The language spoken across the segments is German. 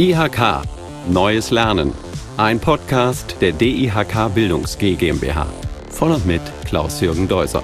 IHK Neues Lernen. Ein Podcast der DIHK Bildungs G GmbH. Von und mit Klaus-Jürgen Deuser.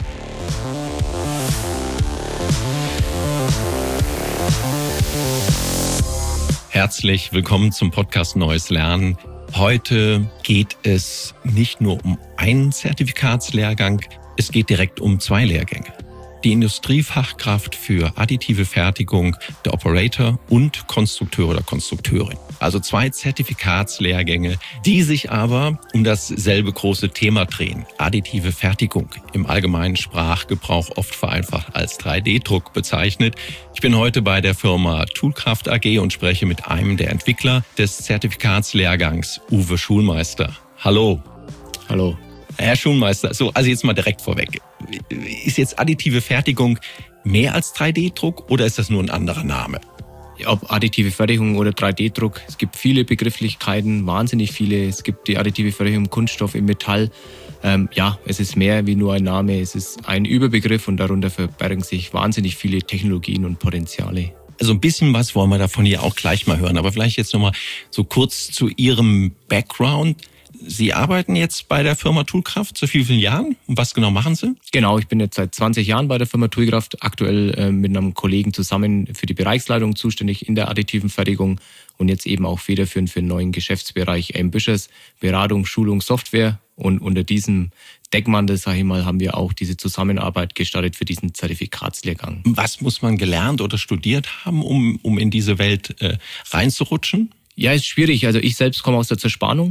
Herzlich willkommen zum Podcast Neues Lernen. Heute geht es nicht nur um einen Zertifikatslehrgang, es geht direkt um 2 Lehrgänge. Die Industriefachkraft für additive Fertigung, der Operator und Konstrukteur oder Konstrukteurin. Also 2 Zertifikatslehrgänge, die sich aber um dasselbe große Thema drehen. Additive Fertigung, im allgemeinen Sprachgebrauch oft vereinfacht als 3D-Druck bezeichnet. Ich bin heute bei der Firma Toolkraft AG und spreche mit einem der Entwickler des Zertifikatslehrgangs, Uwe Schulmeister. Hallo. Hallo. Herr Schulmeister, also jetzt mal direkt vorweg. Ist jetzt additive Fertigung mehr als 3D-Druck oder ist das nur ein anderer Name? Ob additive Fertigung oder 3D-Druck, es gibt viele Begrifflichkeiten, wahnsinnig viele. Es gibt die additive Fertigung im Kunststoff, im Metall. Es ist mehr wie nur ein Name, es ist ein Überbegriff und darunter verbergen sich wahnsinnig viele Technologien und Potenziale. Also ein bisschen was wollen wir davon hier auch gleich mal hören, aber vielleicht jetzt nochmal so kurz zu Ihrem Background. Sie arbeiten jetzt bei der Firma Toolkraft seit vielen Jahren. Und was genau machen Sie? Genau, ich bin jetzt seit 20 Jahren bei der Firma Toolkraft, aktuell mit einem Kollegen zusammen für die Bereichsleitung zuständig in der additiven Fertigung und jetzt eben auch federführend für einen neuen Geschäftsbereich Ambitious, Beratung, Schulung, Software. Und unter diesem Deckmantel, sage ich mal, haben wir auch diese Zusammenarbeit gestartet für diesen Zertifikatslehrgang. Was muss man gelernt oder studiert haben, um in diese Welt reinzurutschen? Ja, ist schwierig. Also ich selbst komme aus der Zerspannung.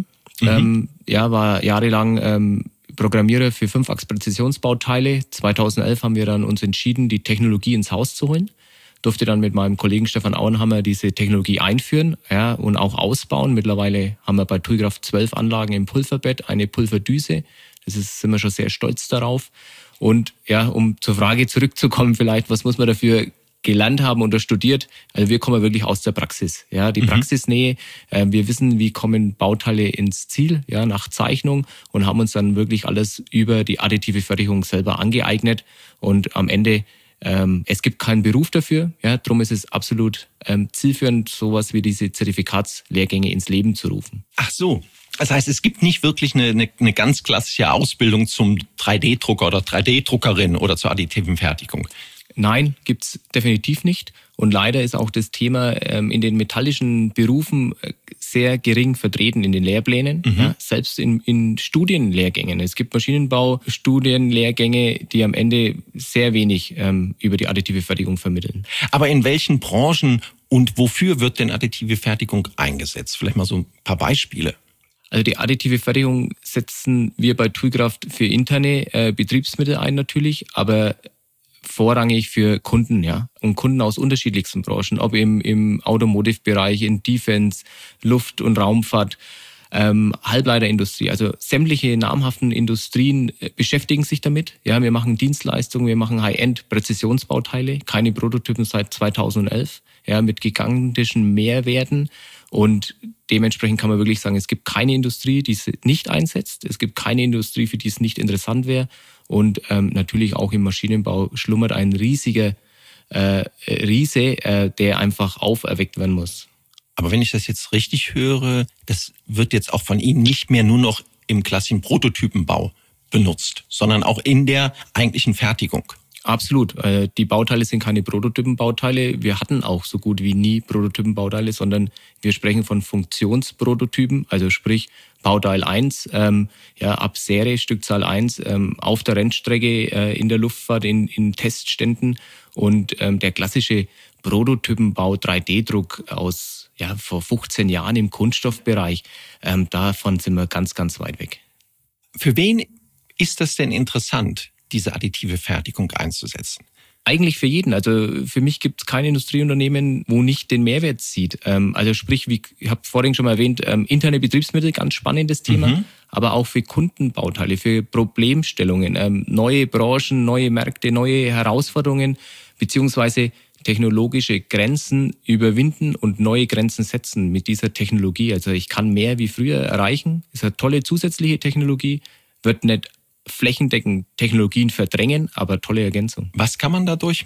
War jahrelang Programmierer für 5-Achs-Präzisionsbauteile. 2011 haben wir dann uns entschieden, die Technologie ins Haus zu holen. Durfte dann mit meinem Kollegen Stefan Auenhammer diese Technologie einführen und auch ausbauen. Mittlerweile haben wir bei Toolkraft 12 Anlagen im Pulverbett, eine Pulverdüse. Sind wir schon sehr stolz darauf. Und ja, um zur Frage zurückzukommen vielleicht, was muss man dafür gelernt haben oder studiert. Also wir kommen wirklich aus der Praxis. Ja, die Praxisnähe. Wir wissen, wie kommen Bauteile ins Ziel, ja, nach Zeichnung und haben uns dann wirklich alles über die additive Fertigung selber angeeignet. Und am Ende, es gibt keinen Beruf dafür. Ja, darum ist es absolut zielführend, sowas wie diese Zertifikatslehrgänge ins Leben zu rufen. Ach so. Das heißt, es gibt nicht wirklich eine ganz klassische Ausbildung zum 3D-Drucker oder 3D-Druckerin oder zur additiven Fertigung. Nein, gibt's definitiv nicht. Und leider ist auch das Thema in den metallischen Berufen sehr gering vertreten in den Lehrplänen, ja, selbst in Studienlehrgängen. Es gibt Maschinenbau-Studienlehrgänge, die am Ende sehr wenig über die additive Fertigung vermitteln. Aber in welchen Branchen und wofür wird denn additive Fertigung eingesetzt? Vielleicht mal so ein paar Beispiele. Also die additive Fertigung setzen wir bei Toolkraft für interne Betriebsmittel ein natürlich, aber vorrangig für Kunden, ja, und Kunden aus unterschiedlichsten Branchen, ob im Automotive-Bereich, in Defense, Luft- und Raumfahrt, Halbleiterindustrie, also sämtliche namhaften Industrien beschäftigen sich damit. Ja, wir machen Dienstleistungen, wir machen High-End-Präzisionsbauteile, keine Prototypen seit 2011, ja, mit gigantischen Mehrwerten. Und dementsprechend kann man wirklich sagen, es gibt keine Industrie, die es nicht einsetzt. Es gibt keine Industrie, für die es nicht interessant wäre. Und natürlich auch im Maschinenbau schlummert ein riesiger Riese, der einfach auferweckt werden muss. Aber wenn ich das jetzt richtig höre, das wird jetzt auch von Ihnen nicht mehr nur noch im klassischen Prototypenbau benutzt, sondern auch in der eigentlichen Fertigung. Absolut. Die Bauteile sind keine Prototypenbauteile. Wir hatten auch so gut wie nie Prototypenbauteile, sondern wir sprechen von Funktionsprototypen, also sprich Bauteil 1, ab Serie, Stückzahl 1, auf der Rennstrecke, in der Luftfahrt, in Testständen. Und der klassische Prototypenbau, 3D-Druck aus vor 15 Jahren im Kunststoffbereich, davon sind wir ganz, ganz weit weg. Für wen ist das denn interessant, diese additive Fertigung einzusetzen? Eigentlich für jeden. Also für mich gibt es kein Industrieunternehmen, wo nicht den Mehrwert sieht. Also sprich, wie ich habe vorhin schon mal erwähnt, interne Betriebsmittel, ganz spannendes Thema, aber auch für Kundenbauteile, für Problemstellungen, neue Branchen, neue Märkte, neue Herausforderungen, beziehungsweise technologische Grenzen überwinden und neue Grenzen setzen mit dieser Technologie. Also ich kann mehr wie früher erreichen. Ist eine tolle zusätzliche Technologie, wird nicht flächendeckend Technologien verdrängen, aber tolle Ergänzung. Was kann man dadurch mehr?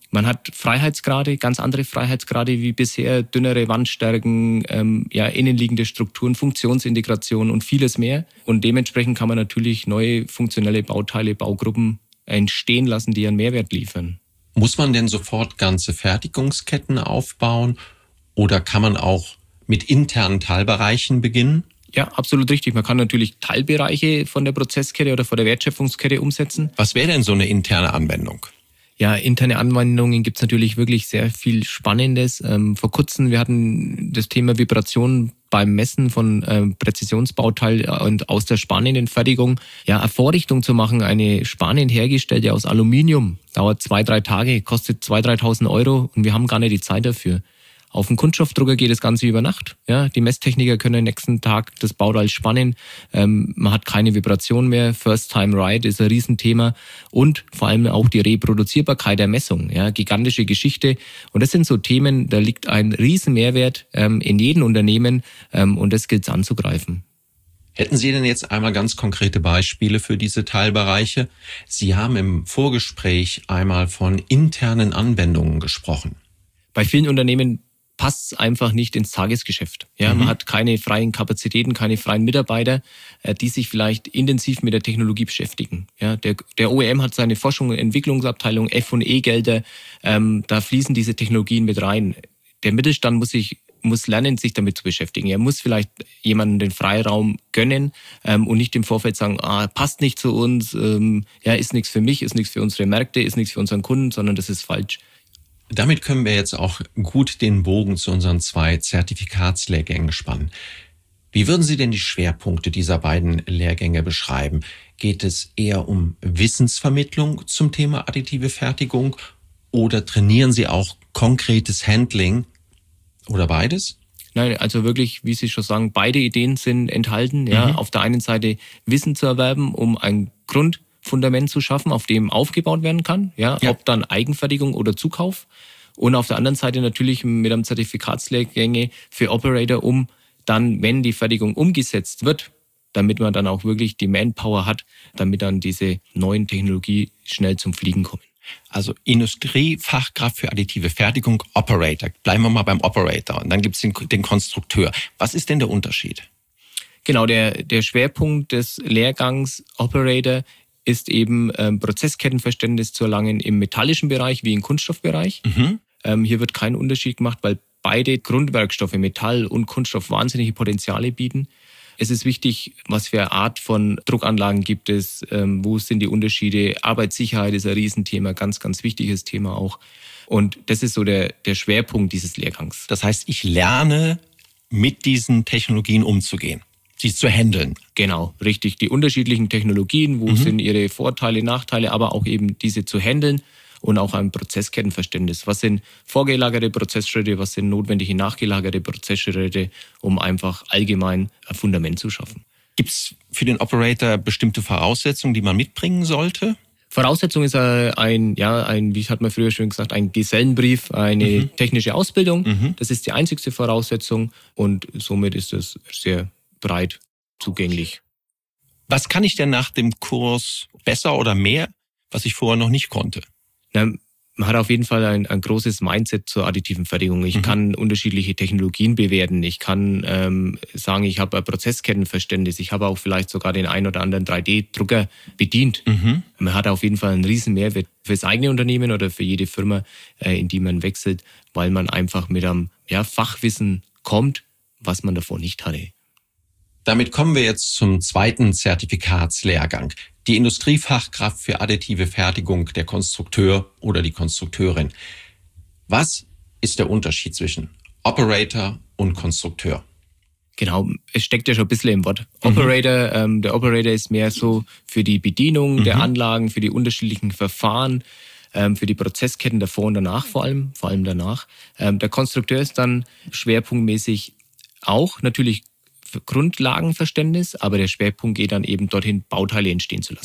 Man hat Freiheitsgrade, ganz andere Freiheitsgrade wie bisher, dünnere Wandstärken, innenliegende Strukturen, Funktionsintegration und vieles mehr. Und dementsprechend kann man natürlich neue funktionelle Bauteile, Baugruppen entstehen lassen, die einen Mehrwert liefern. Muss man denn sofort ganze Fertigungsketten aufbauen oder kann man auch mit internen Teilbereichen beginnen? Ja, absolut richtig. Man kann natürlich Teilbereiche von der Prozesskette oder von der Wertschöpfungskette umsetzen. Was wäre denn so eine interne Anwendung? Ja, interne Anwendungen gibt's natürlich wirklich sehr viel Spannendes. Vor kurzem, wir hatten das Thema Vibration beim Messen von Präzisionsbauteil und aus der Spanenfertigung. Ja, eine Vorrichtung zu machen, eine Spanien hergestellte aus Aluminium, dauert 2-3 Tage, kostet 2.000, 3.000 Euro und wir haben gar nicht die Zeit dafür. Auf dem Kunststoffdrucker geht das Ganze über Nacht. Ja, die Messtechniker können nächsten Tag das Bauteil spannen. Man hat keine Vibration mehr. First Time Right ist ein Riesenthema. Und vor allem auch die Reproduzierbarkeit der Messung. Ja, gigantische Geschichte. Und das sind so Themen, da liegt ein Riesenmehrwert in jedem Unternehmen. Und das gilt es anzugreifen. Hätten Sie denn jetzt einmal ganz konkrete Beispiele für diese Teilbereiche? Sie haben im Vorgespräch einmal von internen Anwendungen gesprochen. Bei vielen Unternehmen passt es einfach nicht ins Tagesgeschäft. Ja, man hat keine freien Kapazitäten, keine freien Mitarbeiter, die sich vielleicht intensiv mit der Technologie beschäftigen. Ja, der OEM hat seine Forschung- und Entwicklungsabteilung, F&E-Gelder, da fließen diese Technologien mit rein. Der Mittelstand muss lernen, sich damit zu beschäftigen. Er muss vielleicht jemandem den Freiraum gönnen und nicht im Vorfeld sagen, passt nicht zu uns, ist nichts für mich, ist nichts für unsere Märkte, ist nichts für unseren Kunden, sondern das ist falsch. Damit können wir jetzt auch gut den Bogen zu unseren 2 Zertifikatslehrgängen spannen. Wie würden Sie denn die Schwerpunkte dieser beiden Lehrgänge beschreiben? Geht es eher um Wissensvermittlung zum Thema additive Fertigung oder trainieren Sie auch konkretes Handling oder beides? Nein, also wirklich, wie Sie schon sagen, beide Ideen sind enthalten. Ja, auf der einen Seite Wissen zu erwerben, um ein Grundfundament zu schaffen, auf dem aufgebaut werden kann. Ja, ob dann Eigenfertigung oder Zukauf. Und auf der anderen Seite natürlich mit einem Zertifikatslehrgänge für Operator, um dann, wenn die Fertigung umgesetzt wird, damit man dann auch wirklich die Manpower hat, damit dann diese neuen Technologie schnell zum Fliegen kommen. Also Industriefachkraft für additive Fertigung, Operator. Bleiben wir mal beim Operator. Und dann gibt es den Konstrukteur. Was ist denn der Unterschied? Genau, der Schwerpunkt des Lehrgangs Operator ist eben Prozesskettenverständnis zu erlangen im metallischen Bereich wie im Kunststoffbereich. Hier wird kein Unterschied gemacht, weil beide Grundwerkstoffe, Metall und Kunststoff, wahnsinnige Potenziale bieten. Es ist wichtig, was für eine Art von Druckanlagen gibt es, wo sind die Unterschiede. Arbeitssicherheit ist ein Riesenthema, ganz, ganz wichtiges Thema auch. Und das ist so der Schwerpunkt dieses Lehrgangs. Das heißt, ich lerne, mit diesen Technologien umzugehen, sie zu handeln. Genau, richtig. Die unterschiedlichen Technologien, wo sind ihre Vorteile, Nachteile, aber auch eben diese zu handeln. Und auch ein Prozesskettenverständnis. Was sind vorgelagerte Prozessschritte, was sind notwendige nachgelagerte Prozessschritte, um einfach allgemein ein Fundament zu schaffen. Gibt es für den Operator bestimmte Voraussetzungen, die man mitbringen sollte? Voraussetzung ist wie hat man früher schön gesagt, ein Gesellenbrief, eine technische Ausbildung. Das ist die einzigste Voraussetzung und somit ist es sehr breit zugänglich. Was kann ich denn nach dem Kurs besser oder mehr, was ich vorher noch nicht konnte? Man hat auf jeden Fall ein großes Mindset zur additiven Fertigung. Ich kann unterschiedliche Technologien bewerten. Ich kann sagen, ich habe ein Prozesskettenverständnis. Ich habe auch vielleicht sogar den ein oder anderen 3D-Drucker bedient. Man hat auf jeden Fall einen riesen Mehrwert für das eigene Unternehmen oder für jede Firma, in die man wechselt, weil man einfach mit einem Fachwissen kommt, was man davor nicht hatte. Damit kommen wir jetzt zum 2. Zertifikatslehrgang. Die Industriefachkraft für additive Fertigung, der Konstrukteur oder die Konstrukteurin. Was ist der Unterschied zwischen Operator und Konstrukteur? Genau, es steckt ja schon ein bisschen im Wort. Operator, der Operator ist mehr so für die Bedienung der Anlagen, für die unterschiedlichen Verfahren, für die Prozessketten davor und danach vor allem danach. Der Konstrukteur ist dann schwerpunktmäßig auch natürlich Grundlagenverständnis, aber der Schwerpunkt geht dann eben dorthin, Bauteile entstehen zu lassen.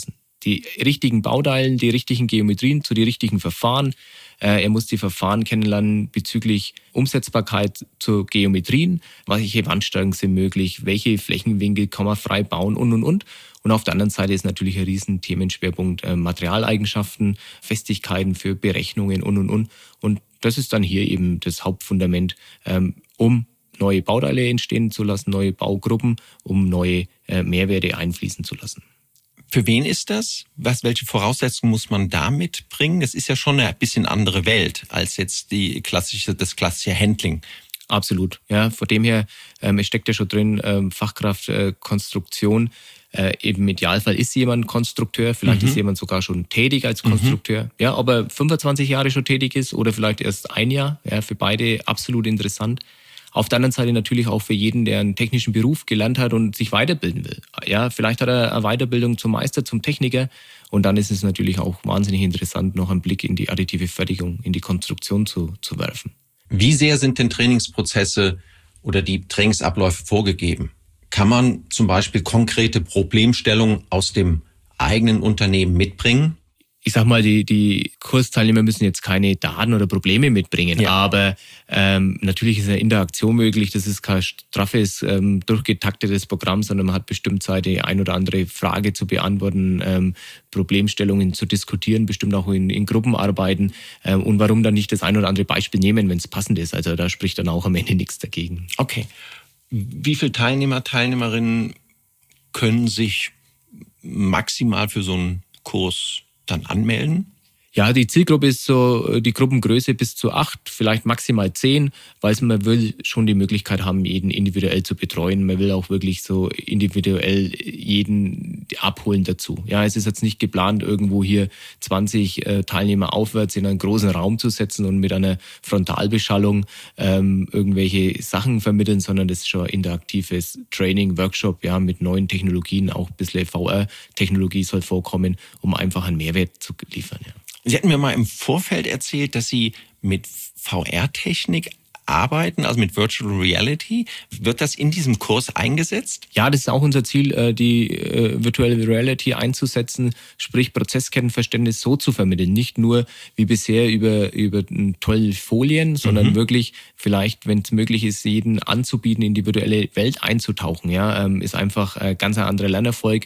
die richtigen Bauteilen, die richtigen Geometrien zu den richtigen Verfahren. Er muss die Verfahren kennenlernen bezüglich Umsetzbarkeit zu Geometrien, welche Wandstärken sind möglich, welche Flächenwinkel kann man frei bauen und. Und auf der anderen Seite ist natürlich ein riesen Themenschwerpunkt Materialeigenschaften, Festigkeiten für Berechnungen und. Und das ist dann hier eben das Hauptfundament, um neue Bauteile entstehen zu lassen, neue Baugruppen, um neue Mehrwerte einfließen zu lassen. Für wen ist das? Welche Voraussetzungen muss man da mitbringen? Es ist ja schon eine bisschen andere Welt als jetzt das klassische Handling. Absolut. Ja, von dem her, es steckt ja schon drin, Fachkraft, Konstruktion. Im Idealfall ist jemand Konstrukteur, vielleicht ist jemand sogar schon tätig als Konstrukteur. Ja, ob er 25 Jahre schon tätig ist oder vielleicht erst ein Jahr, ja, für beide absolut interessant. Auf der anderen Seite natürlich auch für jeden, der einen technischen Beruf gelernt hat und sich weiterbilden will. Ja, vielleicht hat er eine Weiterbildung zum Meister, zum Techniker. Und dann ist es natürlich auch wahnsinnig interessant, noch einen Blick in die additive Fertigung, in die Konstruktion zu werfen. Wie sehr sind denn Trainingsprozesse oder die Trainingsabläufe vorgegeben? Kann man zum Beispiel konkrete Problemstellungen aus dem eigenen Unternehmen mitbringen? Ich sag mal, die Kursteilnehmer müssen jetzt keine Daten oder Probleme mitbringen, ja. Aber natürlich ist eine Interaktion möglich. Das ist kein straffes, durchgetaktetes Programm, sondern man hat bestimmt Zeit, die ein oder andere Frage zu beantworten, Problemstellungen zu diskutieren, bestimmt auch in Gruppenarbeiten. Und warum dann nicht das ein oder andere Beispiel nehmen, wenn es passend ist? Also da spricht dann auch am Ende nichts dagegen. Okay. Wie viele Teilnehmer, Teilnehmerinnen können sich maximal für so einen Kurs dann anmelden? Ja, die Zielgruppe ist so die Gruppengröße bis zu 8, vielleicht maximal 10, weil man will schon die Möglichkeit haben, jeden individuell zu betreuen. Man will auch wirklich so individuell jeden abholen dazu. Ja, es ist jetzt nicht geplant, irgendwo hier 20 Teilnehmer aufwärts in einen großen Raum zu setzen und mit einer Frontalbeschallung irgendwelche Sachen vermitteln, sondern das ist schon ein interaktives Training, Workshop, ja, mit neuen Technologien, auch ein bisschen VR-Technologie soll vorkommen, um einfach einen Mehrwert zu liefern, ja. Sie hatten mir mal im Vorfeld erzählt, dass Sie mit VR-Technik arbeiten, also mit Virtual Reality. Wird das in diesem Kurs eingesetzt? Ja, das ist auch unser Ziel, die Virtual Reality einzusetzen, sprich Prozesskettenverständnis so zu vermitteln. Nicht nur wie bisher über tolle Folien, sondern wirklich vielleicht, wenn es möglich ist, jeden anzubieten, in die virtuelle Welt einzutauchen. Ja, ist einfach ein ganz anderer Lernerfolg.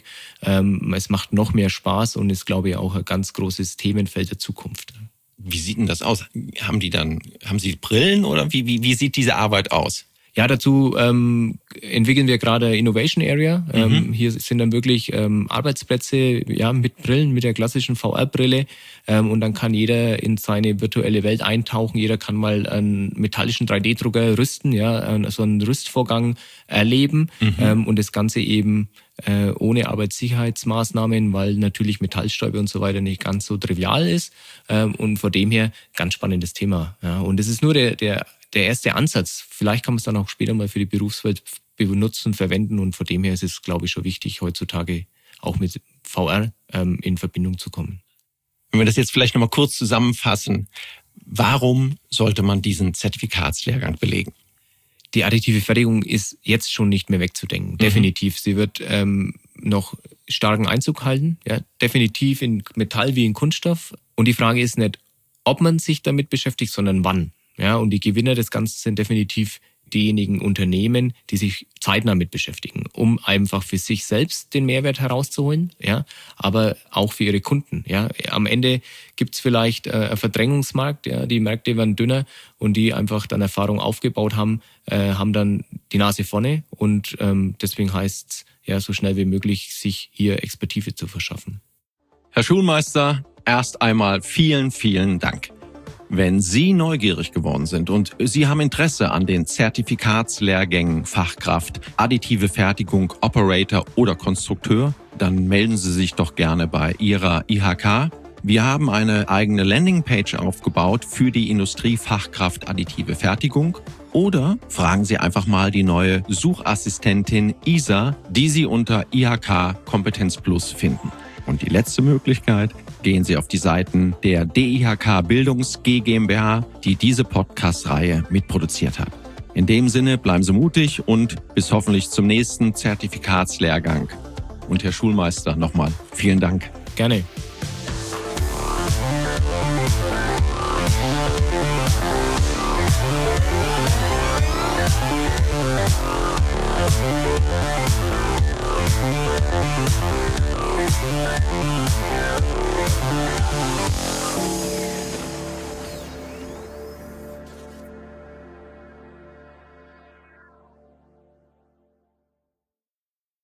Es macht noch mehr Spaß und ist, glaube ich, auch ein ganz großes Themenfeld der Zukunft. Wie sieht denn das aus? Haben Sie Brillen oder wie sieht diese Arbeit aus? Ja, dazu entwickeln wir gerade Innovation Area. Hier sind dann wirklich Arbeitsplätze, ja, mit Brillen, mit der klassischen VR-Brille. Und dann kann jeder in seine virtuelle Welt eintauchen. Jeder kann mal einen metallischen 3D-Drucker rüsten, ja, so einen Rüstvorgang erleben. Und das Ganze eben ohne Arbeitssicherheitsmaßnahmen, weil natürlich Metallstäube und so weiter nicht ganz so trivial ist. Und von dem her ganz spannendes Thema. Ja. Und das ist nur der erste Ansatz. Vielleicht kann man es dann auch später mal für die Berufswelt benutzen, verwenden. Und von dem her ist es, glaube ich, schon wichtig, heutzutage auch mit VR in Verbindung zu kommen. Wenn wir das jetzt vielleicht nochmal kurz zusammenfassen, warum sollte man diesen Zertifikatslehrgang belegen? Die additive Fertigung ist jetzt schon nicht mehr wegzudenken. Definitiv. Sie wird noch starken Einzug halten. Ja, definitiv in Metall wie in Kunststoff. Und die Frage ist nicht, ob man sich damit beschäftigt, sondern wann. Ja, und die Gewinner des Ganzen sind definitiv diejenigen Unternehmen, die sich zeitnah mit beschäftigen, um einfach für sich selbst den Mehrwert herauszuholen, ja, aber auch für ihre Kunden. Ja. Am Ende gibt's vielleicht einen Verdrängungsmarkt, ja, die Märkte werden dünner und die einfach dann Erfahrung aufgebaut haben, haben dann die Nase vorne und deswegen heißt's, ja, so schnell wie möglich sich hier Expertise zu verschaffen. Herr Schulmeister, erst einmal vielen, vielen Dank. Wenn Sie neugierig geworden sind und Sie haben Interesse an den Zertifikatslehrgängen Fachkraft, additive Fertigung, Operator oder Konstrukteur, dann melden Sie sich doch gerne bei Ihrer IHK. Wir haben eine eigene Landingpage aufgebaut für die Industriefachkraft additive Fertigung. Oder fragen Sie einfach mal die neue Suchassistentin Isa, die Sie unter IHK Kompetenz Plus finden. Und die letzte Möglichkeit, gehen Sie auf die Seiten der DIHK Bildungs GmbH, die diese Podcast-Reihe mitproduziert hat. In dem Sinne bleiben Sie mutig und bis hoffentlich zum nächsten Zertifikatslehrgang. Und Herr Schulmeister, nochmal vielen Dank. Gerne.